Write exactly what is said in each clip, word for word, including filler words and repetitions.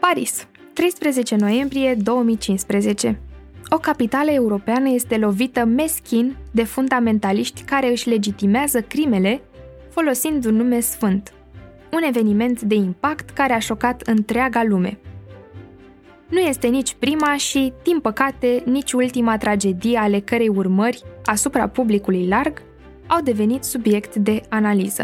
Paris, treisprezece noiembrie două mii cincisprezece. O capitală europeană este lovită meschin de fundamentaliști care își legitimează crimele folosind un nume sfânt. Un eveniment de impact care a șocat întreaga lume. Nu este nici prima și, din păcate, nici ultima tragedie ale cărei urmări asupra publicului larg au devenit subiect de analiză.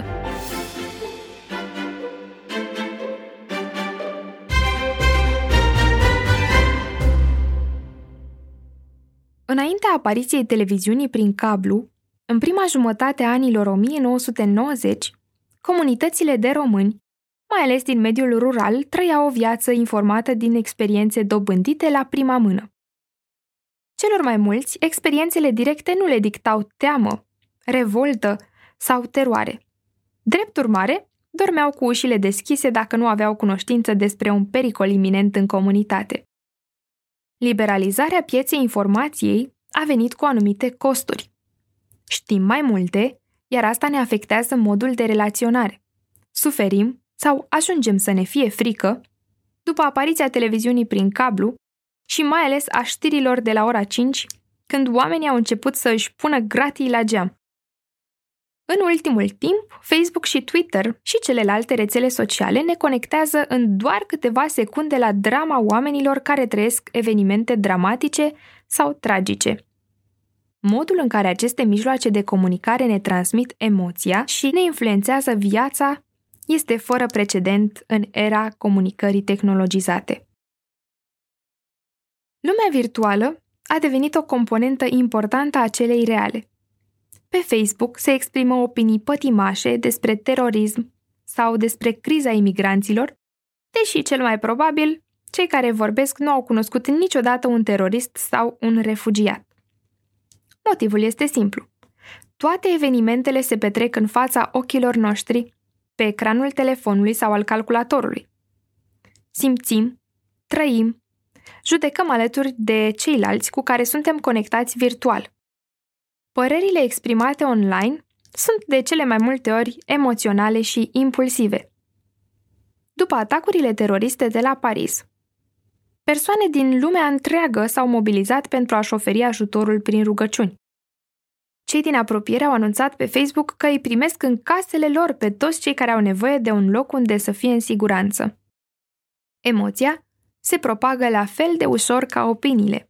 Înaintea apariției televiziunii prin cablu, în prima jumătate a anilor o mie nouă sute nouăzeci, comunitățile de români, mai ales din mediul rural, trăiau o viață informată din experiențe dobândite la prima mână. Celor mai mulți, experiențele directe nu le dictau teamă, revoltă sau teroare. Drept urmare, dormeau cu ușile deschise dacă nu aveau cunoștință despre un pericol iminent în comunitate. Liberalizarea pieței informației a venit cu anumite costuri. Știm mai multe, iar asta ne afectează modul de relaționare. Suferim sau ajungem să ne fie frică după apariția televiziunii prin cablu și mai ales a știrilor de la ora cinci, când oamenii au început să își pună gratii la geam. În ultimul timp, Facebook și Twitter și celelalte rețele sociale ne conectează în doar câteva secunde la drama oamenilor care trăiesc evenimente dramatice sau tragice. Modul în care aceste mijloace de comunicare ne transmit emoția și ne influențează viața este fără precedent în era comunicării tehnologizate. Lumea virtuală a devenit o componentă importantă a celei reale. Pe Facebook se exprimă opinii pătimașe despre terorism sau despre criza imigranților, deși cel mai probabil cei care vorbesc nu au cunoscut niciodată un terorist sau un refugiat. Motivul este simplu. Toate evenimentele se petrec în fața ochilor noștri, pe ecranul telefonului sau al calculatorului. Simțim, trăim, judecăm alături de ceilalți cu care suntem conectați virtual. Părerile exprimate online sunt de cele mai multe ori emoționale și impulsive. După atacurile teroriste de la Paris, persoane din lumea întreagă s-au mobilizat pentru a-și oferi ajutorul prin rugăciuni. Cei din apropiere au anunțat pe Facebook că îi primesc în casele lor pe toți cei care au nevoie de un loc unde să fie în siguranță. Emoția se propagă la fel de ușor ca opiniile.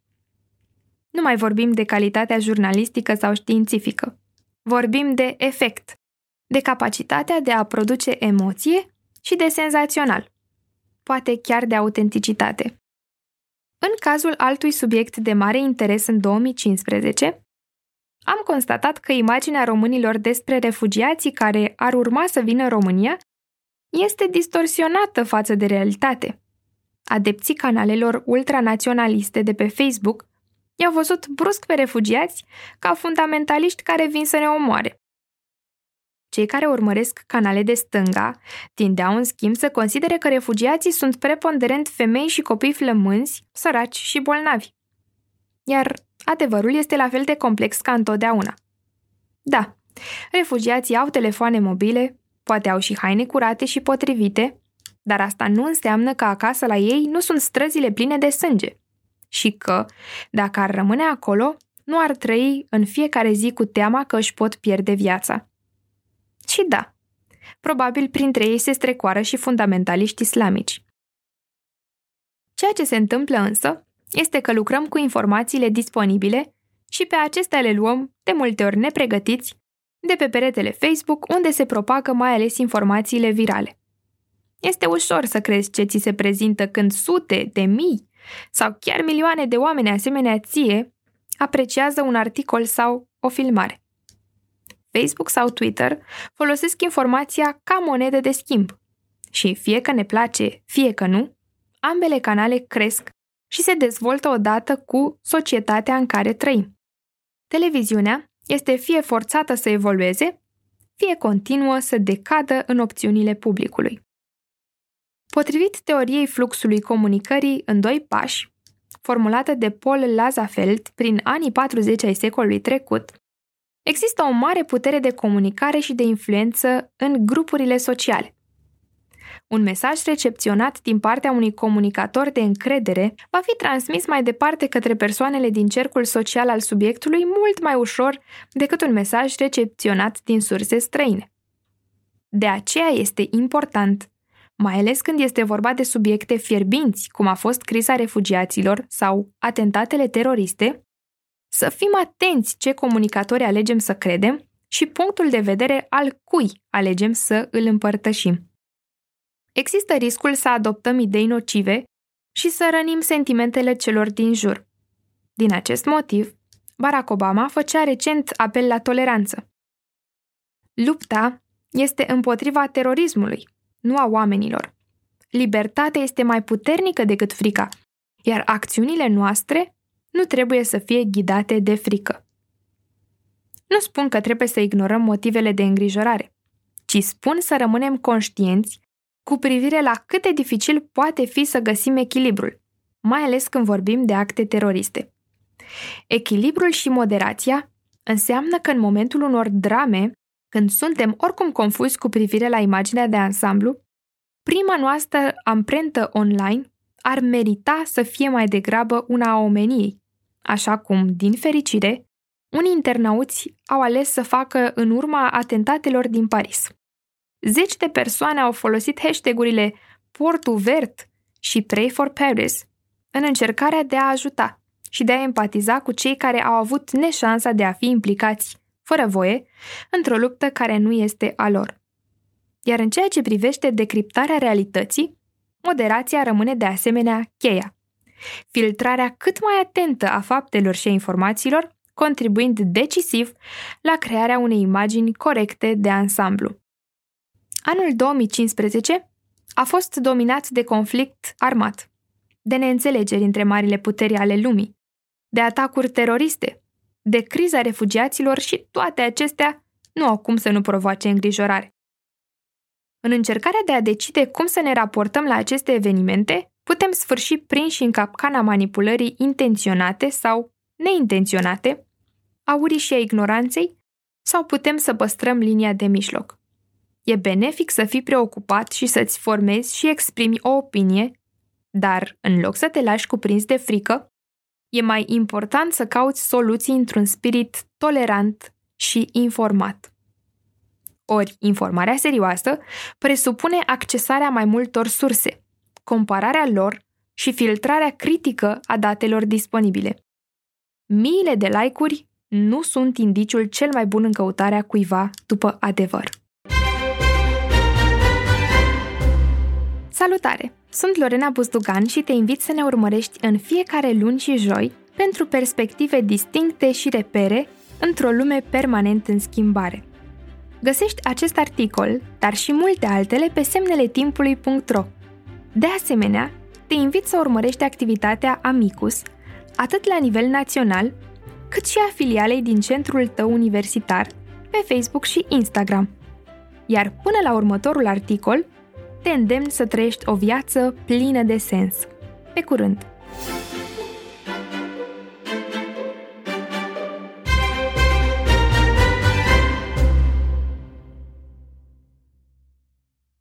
Nu mai vorbim de calitatea jurnalistică sau științifică. Vorbim de efect, de capacitatea de a produce emoție și de senzațional, poate chiar de autenticitate. În cazul altui subiect de mare interes în două mii cincisprezece, am constatat că imaginea românilor despre refugiații care ar urma să vină în România este distorsionată față de realitate. Adepții canalelor ultranaționaliste de pe Facebook i-au văzut brusc pe refugiați ca fundamentaliști care vin să ne omoare. Cei care urmăresc canale de stânga tindeau în schimb să considere că refugiații sunt preponderent femei și copii flămânzi, săraci și bolnavi. Iar adevărul este la fel de complex ca întotdeauna. Da, refugiații au telefoane mobile, poate au și haine curate și potrivite, dar asta nu înseamnă că acasă la ei nu sunt străzile pline de sânge și că, dacă ar rămâne acolo, nu ar trăi în fiecare zi cu teama că își pot pierde viața. Și da, probabil printre ei se strecoară și fundamentaliști islamici. Ceea ce se întâmplă însă este că lucrăm cu informațiile disponibile și pe acestea le luăm, de multe ori nepregătiți, de pe peretele Facebook, unde se propagă mai ales informațiile virale. Este ușor să crezi ce ți se prezintă când sute de mii sau chiar milioane de oameni asemenea ție apreciază un articol sau o filmare. Facebook sau Twitter folosesc informația ca monedă de schimb și fie că ne place, fie că nu, ambele canale cresc și se dezvoltă odată cu societatea în care trăim. Televiziunea este fie forțată să evolueze, fie continuă să decadă în opțiunile publicului. Potrivit teoriei fluxului comunicării în doi pași, formulată de Paul Lazarsfeld prin anii patruzeci ai secolului trecut, există o mare putere de comunicare și de influență în grupurile sociale. Un mesaj recepționat din partea unui comunicator de încredere va fi transmis mai departe către persoanele din cercul social al subiectului mult mai ușor decât un mesaj recepționat din surse străine. De aceea este important, mai ales când este vorba de subiecte fierbinți, cum a fost criza refugiaților sau atentatele teroriste, să fim atenți ce comunicatori alegem să credem și punctul de vedere al cui alegem să îl împărtășim. Există riscul să adoptăm idei nocive și să rănim sentimentele celor din jur. Din acest motiv, Barack Obama făcea recent apel la toleranță. Lupta este împotriva terorismului, nu a oamenilor. Libertatea este mai puternică decât frica, iar acțiunile noastre nu trebuie să fie ghidate de frică. Nu spun că trebuie să ignorăm motivele de îngrijorare, ci spun să rămânem conștienți cu privire la cât de dificil poate fi să găsim echilibrul, mai ales când vorbim de acte teroriste. Echilibrul și moderația înseamnă că în momentul unor drame, când suntem oricum confuzi cu privire la imaginea de ansamblu, prima noastră amprentă online ar merita să fie mai degrabă una a omeniei, așa cum, din fericire, unii internauți au ales să facă în urma atentatelor din Paris. Zeci de persoane au folosit hashtag-urile Portul Vert și Pray for Paris în încercarea de a ajuta și de a empatiza cu cei care au avut neșansa de a fi implicați, fără voie, într-o luptă care nu este a lor. Iar în ceea ce privește decriptarea realității, moderația rămâne de asemenea cheia. Filtrarea cât mai atentă a faptelor și a informațiilor, contribuind decisiv la crearea unei imagini corecte de ansamblu. Anul două mii cincisprezece a fost dominat de conflict armat, de neînțelegeri între marile puteri ale lumii, de atacuri teroriste, de criza refugiaților și toate acestea nu au cum să nu provoace îngrijorare. În încercarea de a decide cum să ne raportăm la aceste evenimente, putem sfârși prinși în capcana manipulării intenționate sau neintenționate, a urii și a ignoranței, sau putem să păstrăm linia de mijloc. E benefic să fii preocupat și să-ți formezi și exprimi o opinie, dar, în loc să te lași cuprins de frică, e mai important să cauți soluții într-un spirit tolerant și informat. Ori, informarea serioasă presupune accesarea mai multor surse, compararea lor și filtrarea critică a datelor disponibile. Miile de like-uri nu sunt indiciul cel mai bun în căutarea cuiva după adevăr. Salutare! Sunt Lorena Buzdugan și te invit să ne urmărești în fiecare luni și joi pentru perspective distincte și repere într-o lume permanent în schimbare. Găsești acest articol, dar și multe altele pe semnele timpului punct ro. De asemenea, te invit să urmărești activitatea Amicus, atât la nivel național, cât și a filialei din centrul tău universitar, pe Facebook și Instagram. Iar până la următorul articol, te îndemn să trăiești o viață plină de sens. Pe curând!